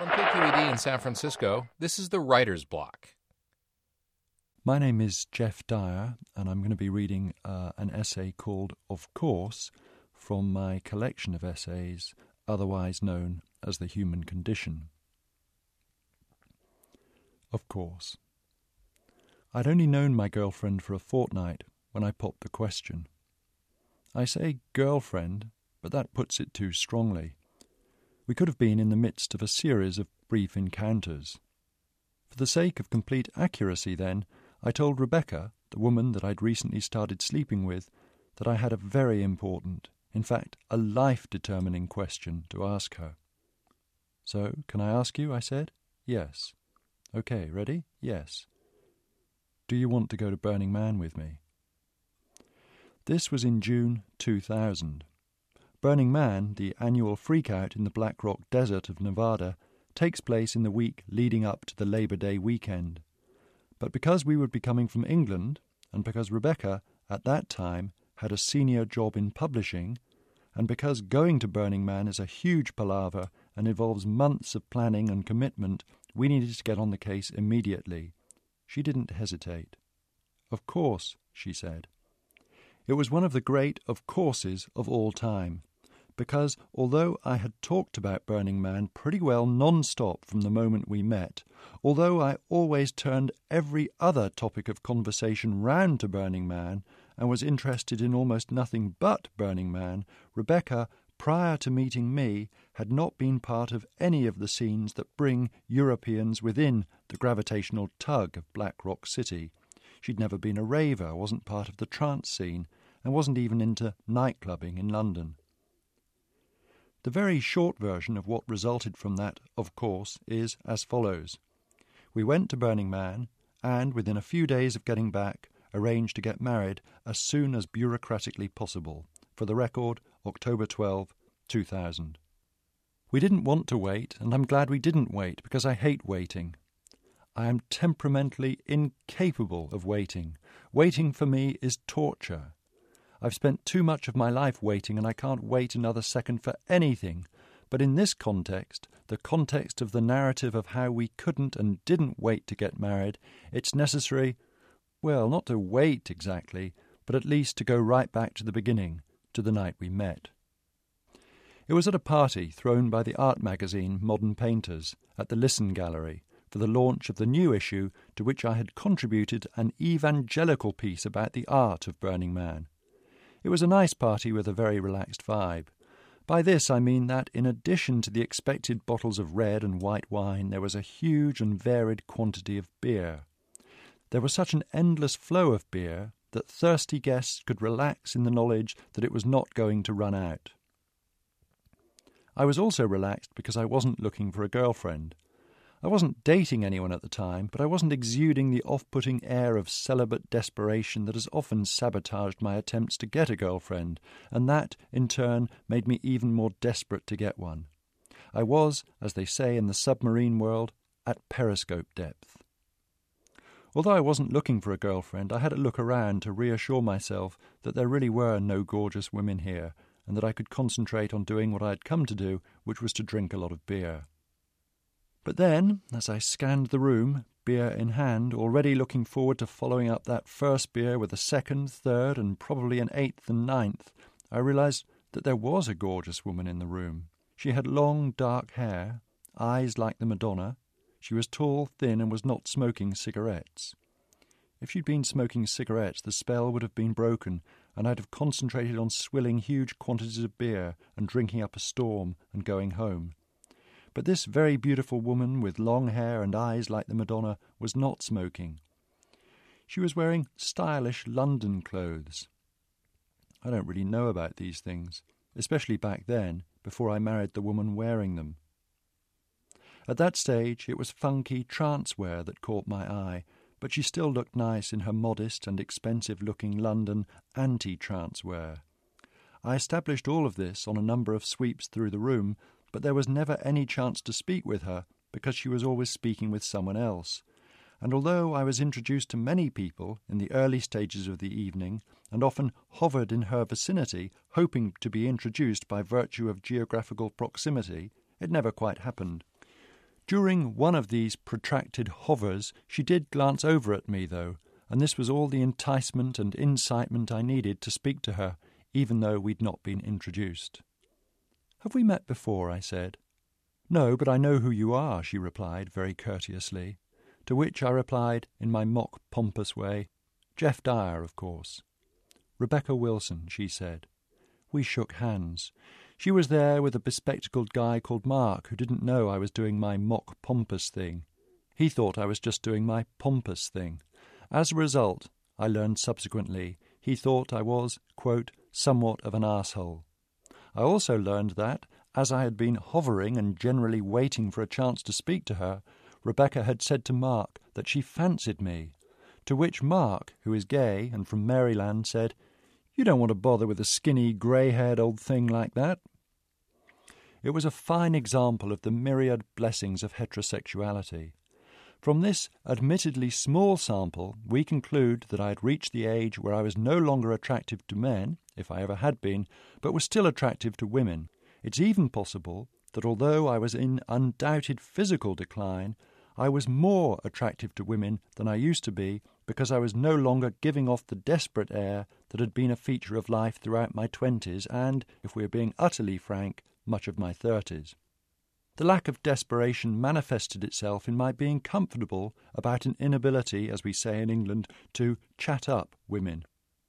From KQED in San Francisco, this is the Writer's Block. My name is Jeff Dyer, and I'm going to be reading an essay called Of Course from my collection of essays, otherwise known as The Human Condition. Of course. I'd only known my girlfriend for a fortnight when I popped the question. I say girlfriend, but that puts it too strongly. We could have been in the midst of a series of brief encounters. For the sake of complete accuracy, then, I told Rebecca, the woman that I'd recently started sleeping with, that I had a very important, in fact, a life-determining question to ask her. So, can I ask you? I said. Yes. Okay, ready? Yes. Do you want to go to Burning Man with me? This was in June 2000. Burning Man, the annual freakout in the Black Rock Desert of Nevada, takes place in the week leading up to the Labor Day weekend. But because we would be coming from England, and because Rebecca, at that time, had a senior job in publishing, and because going to Burning Man is a huge palaver and involves months of planning and commitment, we needed to get on the case immediately. She didn't hesitate. Of course, she said. It was one of the great of courses of all time, because although I had talked about Burning Man pretty well non-stop from the moment we met, although I always turned every other topic of conversation round to Burning Man and was interested in almost nothing but Burning Man, Rebecca, prior to meeting me, had not been part of any of the scenes that bring Europeans within the gravitational tug of Black Rock City. She'd never been a raver, wasn't part of the trance scene, and wasn't even into nightclubbing in London. The very short version of what resulted from that, of course, is as follows. We went to Burning Man and, within a few days of getting back, arranged to get married as soon as bureaucratically possible. For the record, October 12, 2000. We didn't want to wait, and I'm glad we didn't wait, because I hate waiting. I am temperamentally incapable of waiting. Waiting for me is torture. I've spent too much of my life waiting, and I can't wait another second for anything. But in this context, the context of the narrative of how we couldn't and didn't wait to get married, it's necessary, well, not to wait exactly, but at least to go right back to the beginning, to the night we met. It was at a party thrown by the art magazine Modern Painters at the Listen Gallery for the launch of the new issue to which I had contributed an evangelical piece about the art of Burning Man. It was a nice party with a very relaxed vibe. By this I mean that, in addition to the expected bottles of red and white wine, there was a huge and varied quantity of beer. There was such an endless flow of beer that thirsty guests could relax in the knowledge that it was not going to run out. I was also relaxed because I wasn't looking for a girlfriend. I wasn't dating anyone at the time, but I wasn't exuding the off-putting air of celibate desperation that has often sabotaged my attempts to get a girlfriend, and that, in turn, made me even more desperate to get one. I was, as they say in the submarine world, at periscope depth. Although I wasn't looking for a girlfriend, I had to look around to reassure myself that there really were no gorgeous women here, and that I could concentrate on doing what I had come to do, which was to drink a lot of beer. But then, as I scanned the room, beer in hand, already looking forward to following up that first beer with a second, third, and probably an eighth and ninth, I realized that there was a gorgeous woman in the room. She had long, dark hair, eyes like the Madonna. She was tall, thin, and was not smoking cigarettes. If she'd been smoking cigarettes, the spell would have been broken, and I'd have concentrated on swilling huge quantities of beer and drinking up a storm and going home. But this very beautiful woman with long hair and eyes like the Madonna was not smoking. She was wearing stylish London clothes. I don't really know about these things, especially back then, before I married the woman wearing them. At that stage, it was funky trance wear that caught my eye, but she still looked nice in her modest and expensive-looking London anti-trance wear. I established all of this on a number of sweeps through the room, but there was never any chance to speak with her because she was always speaking with someone else. And although I was introduced to many people in the early stages of the evening and often hovered in her vicinity, hoping to be introduced by virtue of geographical proximity, it never quite happened. During one of these protracted hovers, she did glance over at me, though, and this was all the enticement and incitement I needed to speak to her, even though we'd not been introduced. "Have we met before?" I said. "No, but I know who you are," she replied very courteously, to which I replied in my mock pompous way, "Jeff Dyer, of course." "Rebecca Wilson," she said. We shook hands. She was there with a bespectacled guy called Mark, who didn't know I was doing my mock pompous thing. He thought I was just doing my pompous thing. As a result, I learned subsequently, he thought I was, quote, somewhat of an arsehole. I also learned that, as I had been hovering and generally waiting for a chance to speak to her, Rebecca had said to Mark that she fancied me, to which Mark, who is gay and from Maryland, said, "You don't want to bother with a skinny, grey-haired old thing like that." It was a fine example of the myriad blessings of heterosexuality. From this admittedly small sample, we conclude that I had reached the age where I was no longer attractive to men, if I ever had been, but was still attractive to women. It's even possible that although I was in undoubted physical decline, I was more attractive to women than I used to be because I was no longer giving off the desperate air that had been a feature of life throughout my 20s and, if we are being utterly frank, much of my 30s. The lack of desperation manifested itself in my being comfortable about an inability, as we say in England, to chat up women.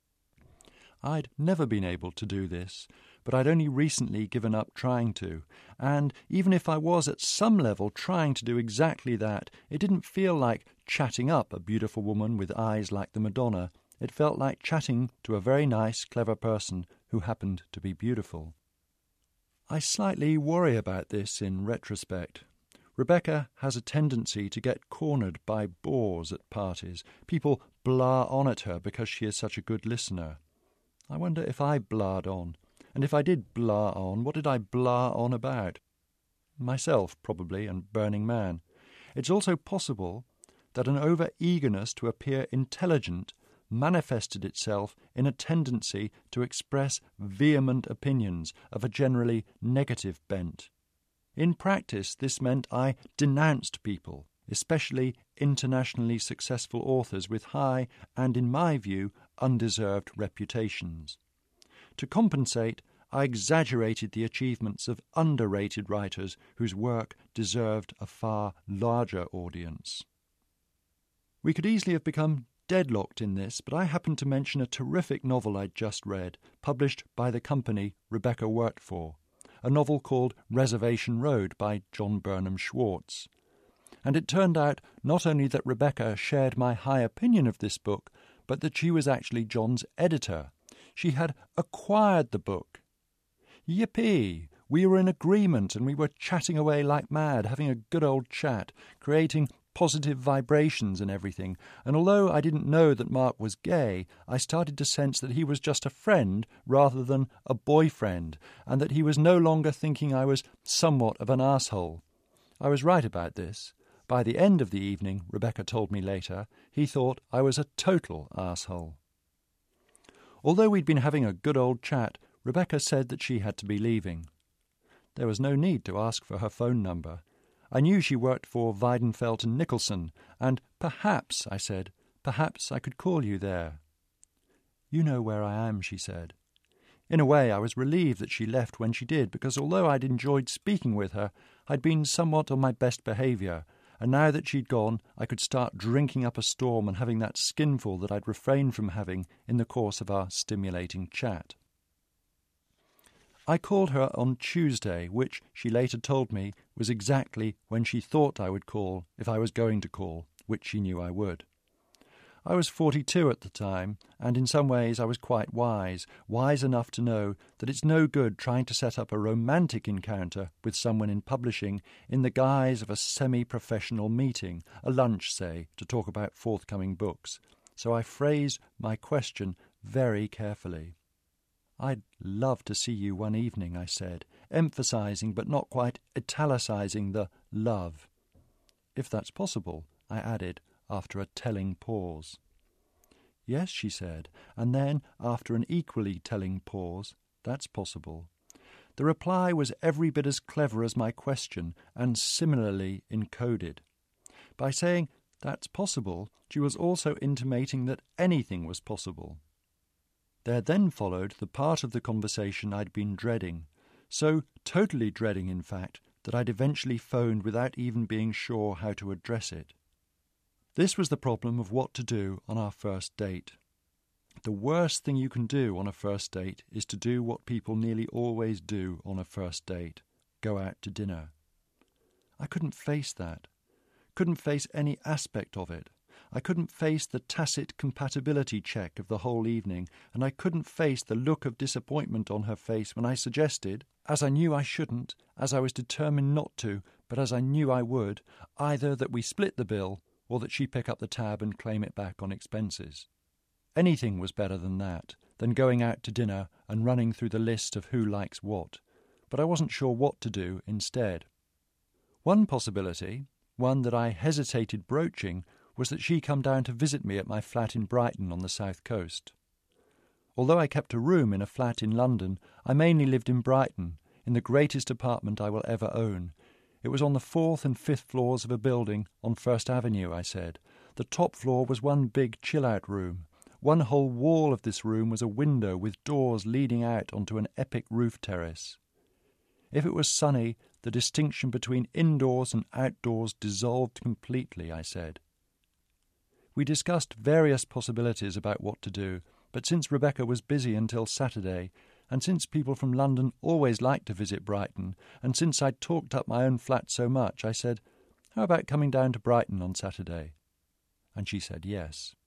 I'd never been able to do this, but I'd only recently given up trying to, and even if I was at some level trying to do exactly that, it didn't feel like chatting up a beautiful woman with eyes like the Madonna. It felt like chatting to a very nice, clever person who happened to be beautiful. I slightly worry about this in retrospect. Rebecca has a tendency to get cornered by bores at parties. People blah on at her because she is such a good listener. I wonder if I blahed on. And if I did blah on, what did I blah on about? Myself, probably, and Burning Man. It's also possible that an over-eagerness to appear intelligent manifested itself in a tendency to express vehement opinions of a generally negative bent. In practice, this meant I denounced people, especially internationally successful authors with high and, in my view, undeserved reputations. To compensate, I exaggerated the achievements of underrated writers whose work deserved a far larger audience. We could easily have become deadlocked in this, but I happened to mention a terrific novel I'd just read, published by the company Rebecca worked for, a novel called Reservation Road by John Burnham Schwartz. And it turned out not only that Rebecca shared my high opinion of this book, but that she was actually John's editor. She had acquired the book. Yippee! We were in agreement and we were chatting away like mad, having a good old chat, creating positive vibrations and everything, and although I didn't know that Mark was gay, I started to sense that he was just a friend rather than a boyfriend, and that he was no longer thinking I was somewhat of an arsehole. I was right about this. By the end of the evening, Rebecca told me later, he thought I was a total arsehole. Although we'd been having a good old chat, Rebecca said that she had to be leaving. There was no need to ask for her phone number. I knew she worked for Weidenfeld and Nicholson, and perhaps, I said, perhaps I could call you there. You know where I am, she said. In a way, I was relieved that she left when she did, because although I'd enjoyed speaking with her, I'd been somewhat on my best behaviour, and now that she'd gone, I could start drinking up a storm and having that skinful that I'd refrained from having in the course of our stimulating chat. I called her on Tuesday, which, she later told me, was exactly when she thought I would call if I was going to call, which she knew I would. I was 42 at the time, and in some ways I was quite wise enough to know that it's no good trying to set up a romantic encounter with someone in publishing in the guise of a semi-professional meeting, a lunch, say, to talk about forthcoming books. So I phrased my question very carefully. I'd love to see you one evening, I said, emphasising but not quite italicising the love. If that's possible, I added, after a telling pause. Yes, she said, and then, after an equally telling pause, that's possible. The reply was every bit as clever as my question and similarly encoded. By saying, "That's possible," she was also intimating that anything was possible. There then followed the part of the conversation I'd been dreading, so totally dreading, in fact, that I'd eventually phoned without even being sure how to address it. This was the problem of what to do on our first date. The worst thing you can do on a first date is to do what people nearly always do on a first date: go out to dinner. I couldn't face that. Couldn't face any aspect of it. I couldn't face the tacit compatibility check of the whole evening, and I couldn't face the look of disappointment on her face when I suggested, as I knew I shouldn't, as I was determined not to, but as I knew I would, either that we split the bill or that she pick up the tab and claim it back on expenses. Anything was better than that, than going out to dinner and running through the list of who likes what, but I wasn't sure what to do instead. One possibility, one that I hesitated broaching, was that she come down to visit me at my flat in Brighton on the south coast. Although I kept a room in a flat in London, I mainly lived in Brighton, in the greatest apartment I will ever own. It was on the 4th and 5th floors of a building on First Avenue, I said. The top floor was one big chill-out room. One whole wall of this room was a window with doors leading out onto an epic roof terrace. If it was sunny, the distinction between indoors and outdoors dissolved completely, I said. We discussed various possibilities about what to do, but since Rebecca was busy until Saturday, and since people from London always like to visit Brighton, and since I'd talked up my own flat so much, I said, "How about coming down to Brighton on Saturday?" And she said yes.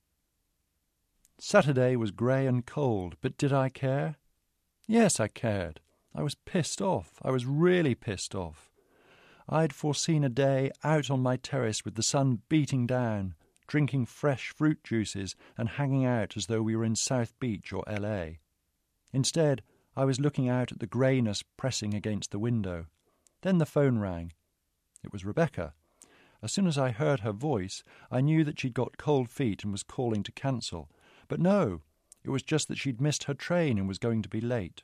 Saturday was grey and cold, but did I care? Yes, I cared. I was pissed off. I was really pissed off. I'd foreseen a day out on my terrace with the sun beating down, drinking fresh fruit juices and hanging out as though we were in South Beach or LA. Instead, I was looking out at the greyness pressing against the window. Then the phone rang. It was Rebecca. As soon as I heard her voice, I knew that she'd got cold feet and was calling to cancel. But no, it was just that she'd missed her train and was going to be late.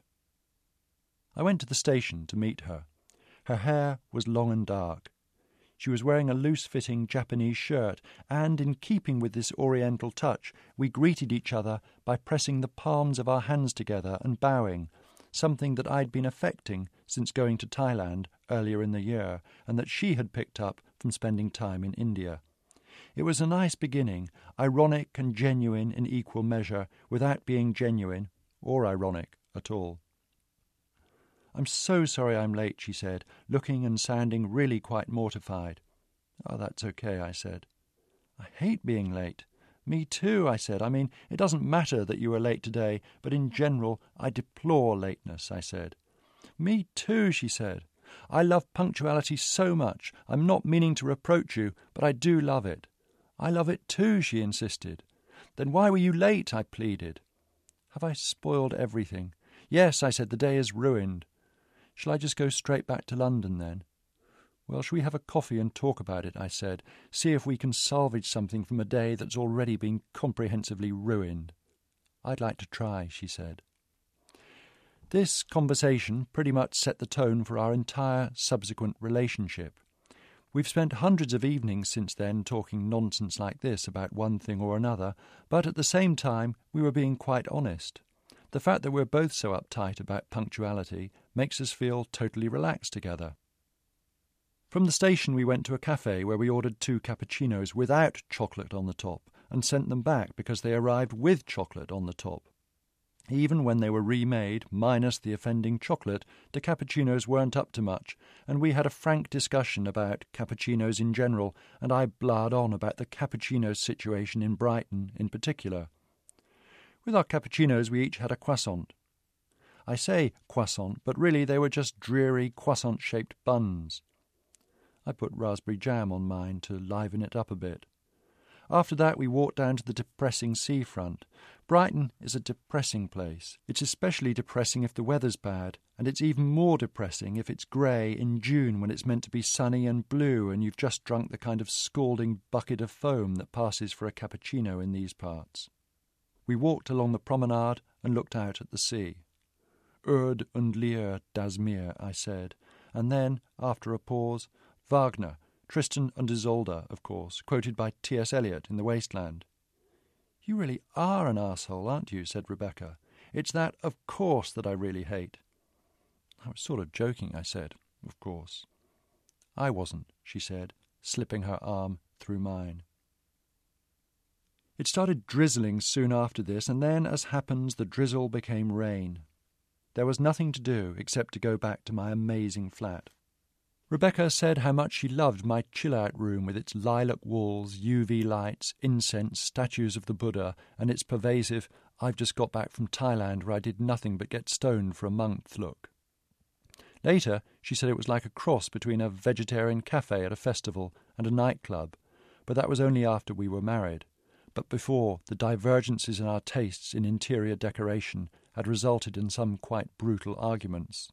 I went to the station to meet her. Her hair was long and dark. She was wearing a loose-fitting Japanese shirt, and in keeping with this oriental touch, we greeted each other by pressing the palms of our hands together and bowing, something that I'd been affecting since going to Thailand earlier in the year, and that she had picked up from spending time in India. It was a nice beginning, ironic and genuine in equal measure, without being genuine or ironic at all. "I'm so sorry I'm late," she said, looking and sounding really quite mortified. "Oh, that's okay," I said. "I hate being late." "Me too," I said. "I mean, it doesn't matter that you were late today, but in general I deplore lateness," I said. "Me too," she said. "I love punctuality so much. I'm not meaning to reproach you, but I do love it." "I love it too," she insisted. "Then why were you late?" I pleaded. "Have I spoiled everything?" "Yes," I said, "the day is ruined." "Shall I just go straight back to London then?" "Well, shall we have a coffee and talk about it?" I said. "See if we can salvage something from a day that's already been comprehensively ruined." "I'd like to try," she said. This conversation pretty much set the tone for our entire subsequent relationship. We've spent hundreds of evenings since then talking nonsense like this about one thing or another, but at the same time we were being quite honest. The fact that we're both so uptight about punctuality makes us feel totally relaxed together. From the station we went to a cafe where we ordered 2 cappuccinos without chocolate on the top and sent them back because they arrived with chocolate on the top. Even when they were remade, minus the offending chocolate, the cappuccinos weren't up to much, and we had a frank discussion about cappuccinos in general, and I blared on about the cappuccino situation in Brighton in particular. With our cappuccinos we each had a croissant. I say croissant, but really they were just dreary croissant-shaped buns. I put raspberry jam on mine to liven it up a bit. After that we walked down to the depressing seafront. Brighton is a depressing place. It's especially depressing if the weather's bad, and it's even more depressing if it's grey in June when it's meant to be sunny and blue and you've just drunk the kind of scalding bucket of foam that passes for a cappuccino in these parts. We walked along the promenade and looked out at the sea. Ode und Leer das Meer, I said, and then, after a pause, Wagner, Tristan und Isolde, of course, quoted by T.S. Eliot in The Waste Land. You really are an arsehole, aren't you, said Rebecca. It's that of course that I really hate. I was sort of joking, I said, of course. I wasn't, she said, slipping her arm through mine. It started drizzling soon after this, and then, as happens, the drizzle became rain. There was nothing to do except to go back to my amazing flat. Rebecca said how much she loved my chill-out room with its lilac walls, UV lights, incense, statues of the Buddha, and its pervasive, I've just got back from Thailand where I did nothing but get stoned for a month look. Later, she said it was like a cross between a vegetarian cafe at a festival and a nightclub, but that was only after we were married. But before, the divergences in our tastes in interior decoration had resulted in some quite brutal arguments.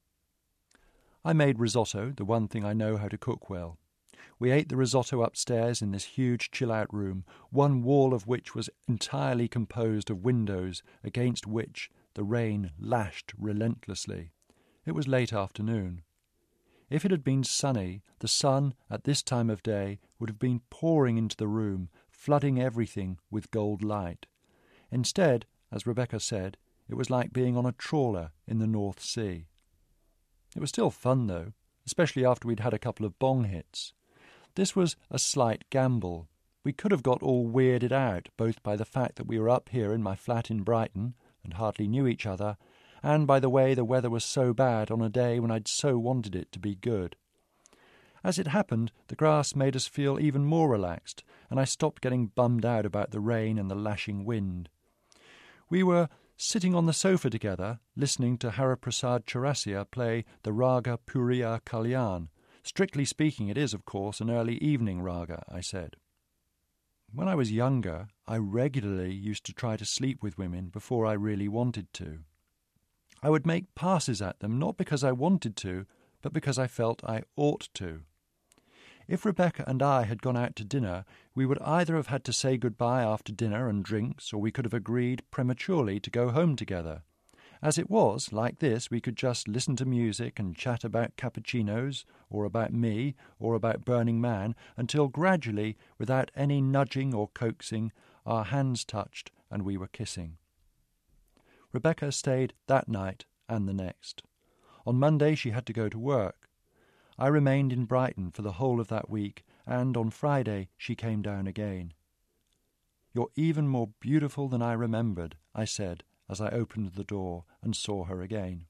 I made risotto, the one thing I know how to cook well. We ate the risotto upstairs in this huge chill-out room, one wall of which was entirely composed of windows against which the rain lashed relentlessly. It was late afternoon. If it had been sunny, the sun at this time of day would have been pouring into the room, flooding everything with gold light. Instead, as Rebecca said, it was like being on a trawler in the North Sea. It was still fun, though, especially after we'd had a couple of bong hits. This was a slight gamble. We could have got all weirded out, both by the fact that we were up here in my flat in Brighton and hardly knew each other, and by the way the weather was so bad on a day when I'd so wanted it to be good. As it happened, the grass made us feel even more relaxed, and I stopped getting bummed out about the rain and the lashing wind. We were sitting on the sofa together, listening to Hariprasad Chaurasia play the Raga Puriya Kalyan. Strictly speaking, it is, of course, an early evening raga, I said. When I was younger, I regularly used to try to sleep with women before I really wanted to. I would make passes at them, not because I wanted to, but because I felt I ought to. If Rebecca and I had gone out to dinner, we would either have had to say goodbye after dinner and drinks, or we could have agreed prematurely to go home together. As it was, like this, we could just listen to music and chat about cappuccinos, or about me, or about Burning Man, until gradually, without any nudging or coaxing, our hands touched and we were kissing. Rebecca stayed that night and the next. On Monday she had to go to work. I remained in Brighton for the whole of that week, and on Friday she came down again. "You're even more beautiful than I remembered," I said as I opened the door and saw her again.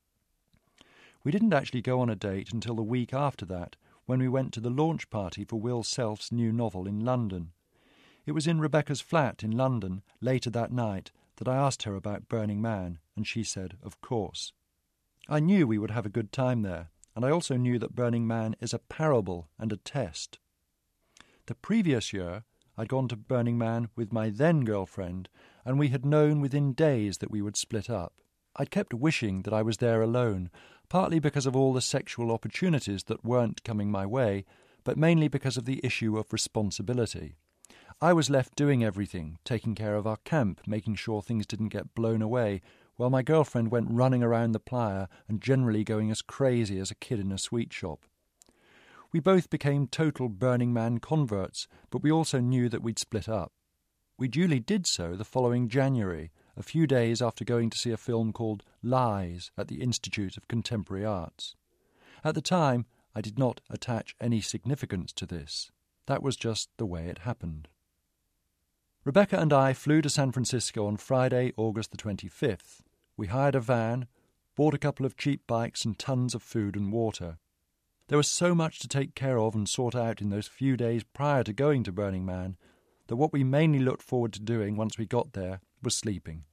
We didn't actually go on a date until the week after that, when we went to the launch party for Will Self's new novel in London. It was in Rebecca's flat in London, later that night, that I asked her about Burning Man, and she said, of course. I knew we would have a good time there, and I also knew that Burning Man is a parable and a test. The previous year, I'd gone to Burning Man with my then-girlfriend, and we had known within days that we would split up. I'd kept wishing that I was there alone, partly because of all the sexual opportunities that weren't coming my way, but mainly because of the issue of responsibility. I was left doing everything, taking care of our camp, making sure things didn't get blown away, while my girlfriend went running around the playa and generally going as crazy as a kid in a sweet shop. We both became total Burning Man converts, but we also knew that we'd split up. We duly did so the following January, a few days after going to see a film called Lies at the Institute of Contemporary Arts. At the time, I did not attach any significance to this. That was just the way it happened. Rebecca and I flew to San Francisco on Friday, August the 25th. We hired a van, bought a couple of cheap bikes and tons of food and water. There was so much to take care of and sort out in those few days prior to going to Burning Man that what we mainly looked forward to doing once we got there was sleeping.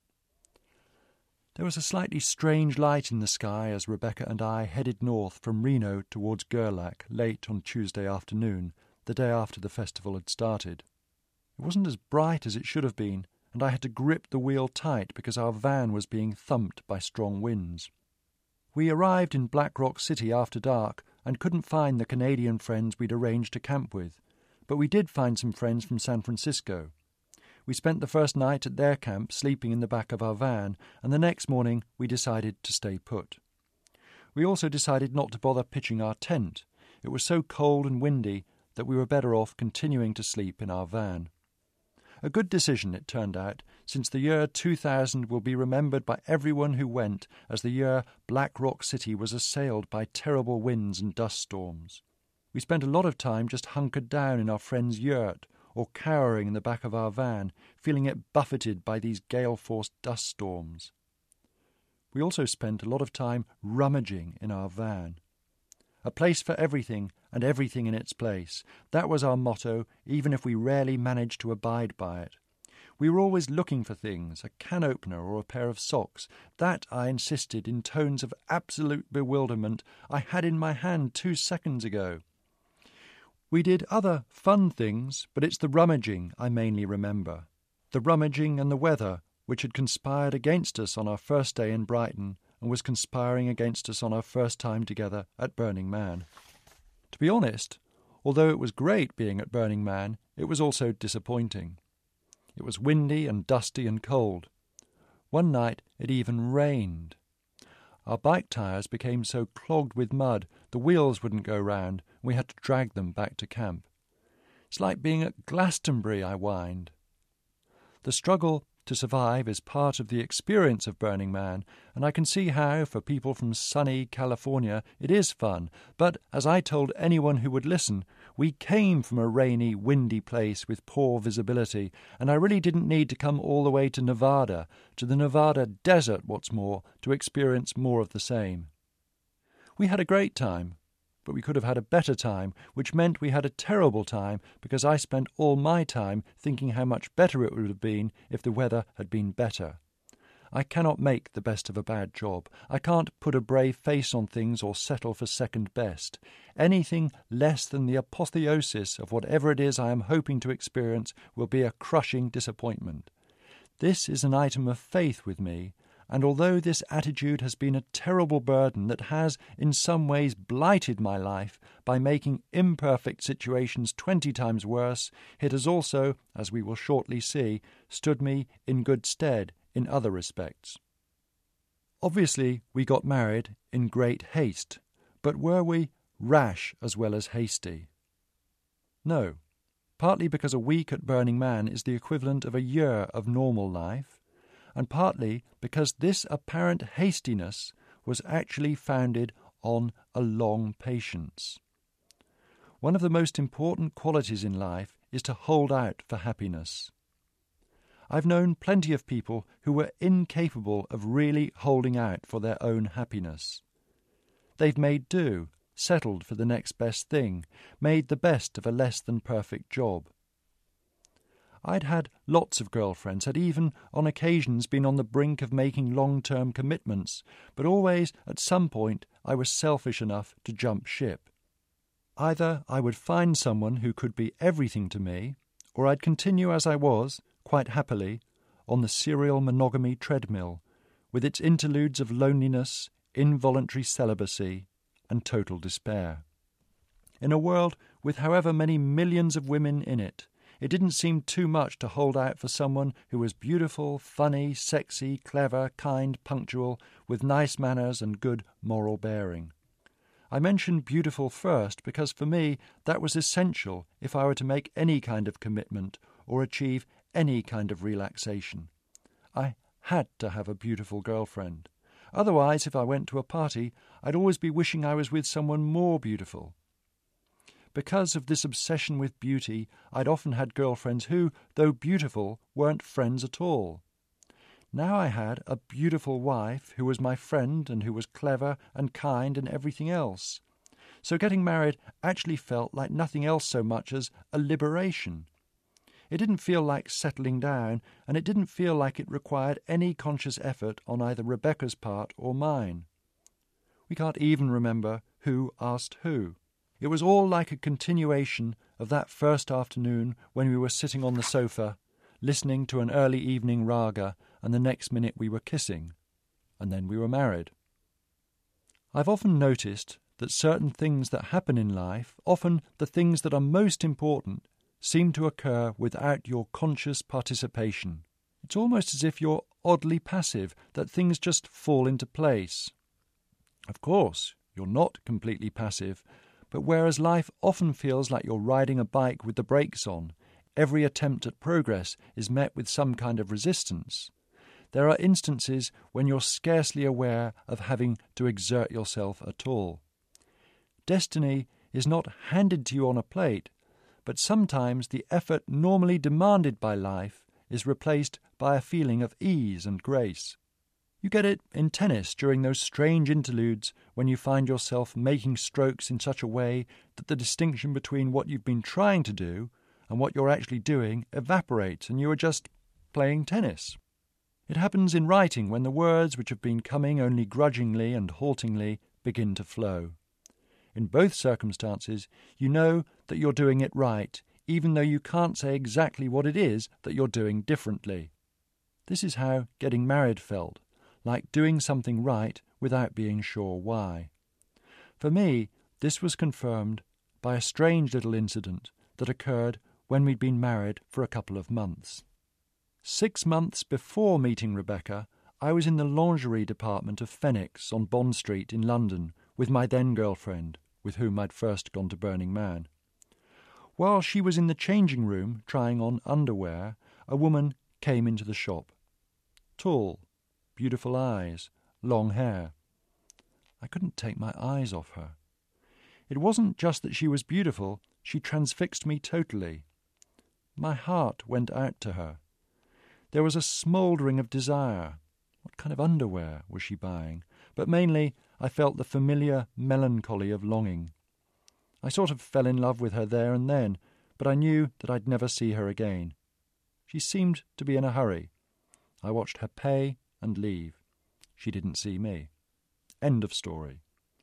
There was a slightly strange light in the sky as Rebecca and I headed north from Reno towards Gerlach late on Tuesday afternoon, the day after the festival had started. It wasn't as bright as it should have been, and I had to grip the wheel tight because our van was being thumped by strong winds. We arrived in Black Rock City after dark and couldn't find the Canadian friends we'd arranged to camp with, but we did find some friends from San Francisco. We spent the first night at their camp sleeping in the back of our van, and the next morning we decided to stay put. We also decided not to bother pitching our tent. It was so cold and windy that we were better off continuing to sleep in our van. A good decision, it turned out, since the year 2000 will be remembered by everyone who went as the year Black Rock City was assailed by terrible winds and dust storms. We spent a lot of time just hunkered down in our friend's yurt or cowering in the back of our van, feeling it buffeted by these gale-force dust storms. We also spent a lot of time rummaging in our van. A place for everything and everything in its place. That was our motto, even if we rarely managed to abide by it. We were always looking for things, a can opener or a pair of socks. That, I insisted in tones of absolute bewilderment, I had in my hand 2 seconds ago. We did other fun things, but it's the rummaging I mainly remember. The rummaging and the weather, which had conspired against us on our first day in Brighton and was conspiring against us on our first time together at Burning Man. To be honest, although it was great being at Burning Man, it was also disappointing. It was windy and dusty and cold. One night it even rained. Our bike tyres became so clogged with mud the wheels wouldn't go round, and we had to drag them back to camp. It's like being at Glastonbury, I whined. The struggle to survive is part of the experience of Burning Man, and I can see how, for people from sunny California, it is fun. But, as I told anyone who would listen, we came from a rainy, windy place with poor visibility, and I really didn't need to come all the way to Nevada, to the Nevada desert, what's more, to experience more of the same. We had a great time, but we could have had a better time, which meant we had a terrible time because I spent all my time thinking how much better it would have been if the weather had been better. I cannot make the best of a bad job. I can't put a brave face on things or settle for second best. Anything less than the apotheosis of whatever it is I am hoping to experience will be a crushing disappointment. This is an item of faith with me, and although this attitude has been a terrible burden that has in some ways blighted my life by making imperfect situations 20 times worse, it has also, as we will shortly see, stood me in good stead in other respects. Obviously, we got married in great haste, but were we rash as well as hasty? No, partly because a week at Burning Man is the equivalent of a year of normal life, and partly because this apparent hastiness was actually founded on a long patience. One of the most important qualities in life is to hold out for happiness. I've known plenty of people who were incapable of really holding out for their own happiness. They've made do, settled for the next best thing, made the best of a less than perfect job. I'd had lots of girlfriends, had even on occasions been on the brink of making long-term commitments, but always at some point I was selfish enough to jump ship. Either I would find someone who could be everything to me, or I'd continue as I was, quite happily, on the serial monogamy treadmill, with its interludes of loneliness, involuntary celibacy, and total despair. In a world with however many millions of women in it, it didn't seem too much to hold out for someone who was beautiful, funny, sexy, clever, kind, punctual, with nice manners and good moral bearing. I mentioned beautiful first because for me that was essential if I were to make any kind of commitment or achieve any kind of relaxation. I had to have a beautiful girlfriend. Otherwise, if I went to a party, I'd always be wishing I was with someone more beautiful. Because of this obsession with beauty, I'd often had girlfriends who, though beautiful, weren't friends at all. Now I had a beautiful wife who was my friend and who was clever and kind and everything else. So getting married actually felt like nothing else so much as a liberation. It didn't feel like settling down, and it didn't feel like it required any conscious effort on either Rebecca's part or mine. We can't even remember who asked who. It was all like a continuation of that first afternoon when we were sitting on the sofa, listening to an early evening raga, and the next minute we were kissing, and then we were married. I've often noticed that certain things that happen in life, often the things that are most important, seem to occur without your conscious participation. It's almost as if you're oddly passive, that things just fall into place. Of course, you're not completely passive, but whereas life often feels like you're riding a bike with the brakes on, every attempt at progress is met with some kind of resistance. There are instances when you're scarcely aware of having to exert yourself at all. Destiny is not handed to you on a plate, but sometimes the effort normally demanded by life is replaced by a feeling of ease and grace. You get it in tennis during those strange interludes when you find yourself making strokes in such a way that the distinction between what you've been trying to do and what you're actually doing evaporates and you are just playing tennis. It happens in writing when the words which have been coming only grudgingly and haltingly begin to flow. In both circumstances, you know that you're doing it right, even though you can't say exactly what it is that you're doing differently. This is how getting married felt, like doing something right without being sure why. For me, this was confirmed by a strange little incident that occurred when we'd been married for a couple of months. 6 months before meeting Rebecca, I was in the lingerie department of Phoenix on Bond Street in London with my then-girlfriend, with whom I'd first gone to Burning Man. While she was in the changing room trying on underwear, a woman came into the shop. Tall, beautiful eyes, long hair. I couldn't take my eyes off her. It wasn't just that she was beautiful, she transfixed me totally. My heart went out to her. There was a smouldering of desire. What kind of underwear was she buying? But mainly, I felt the familiar melancholy of longing. I sort of fell in love with her there and then, but I knew that I'd never see her again. She seemed to be in a hurry. I watched her pay and leave. She didn't see me. End of story.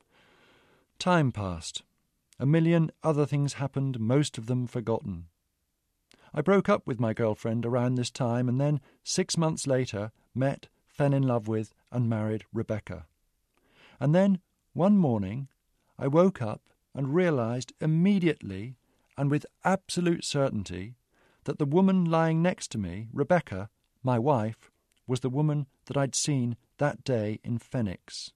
Time passed. A million other things happened, most of them forgotten. I broke up with my girlfriend around this time and then, 6 months later, met, fell in love with, and married Rebecca. And then, one morning, I woke up and realized immediately and with absolute certainty that the woman lying next to me, Rebecca, my wife, was the woman that I'd seen that day in Phoenix.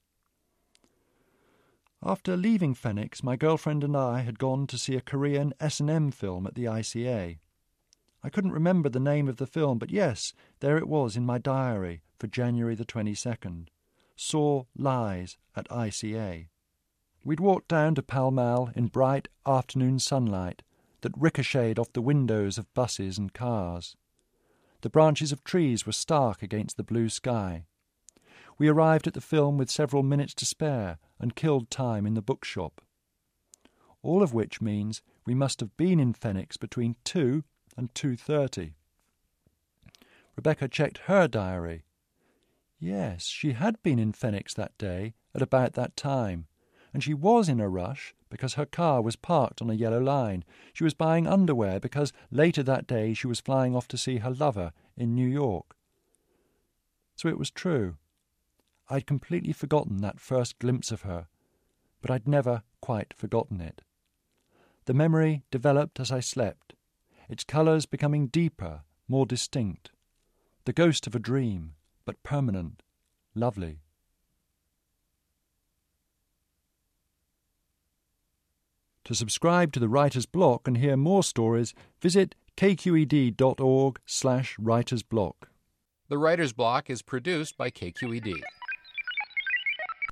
After leaving Phoenix, my girlfriend and I had gone to see a Korean S&M film at the ICA. I couldn't remember the name of the film, but yes, there it was in my diary for January the 22nd. Saw Lies at ICA. We'd walked down to Pall Mall in bright afternoon sunlight that ricocheted off the windows of buses and cars. The branches of trees were stark against the blue sky. We arrived at the film with several minutes to spare and killed time in the bookshop. All of which means we must have been in Phoenix between 2 and 2:30. Rebecca checked her diary. Yes, she had been in Phoenix that day at about that time, and she was in a rush because her car was parked on a yellow line. She was buying underwear because later that day she was flying off to see her lover in New York. So it was true. I'd completely forgotten that first glimpse of her, but I'd never quite forgotten it. The memory developed as I slept, its colours becoming deeper, more distinct. The ghost of a dream, but permanent, lovely. To subscribe to the Writer's Block and hear more stories, visit kqed.org/writersblock. The Writer's Block is produced by KQED.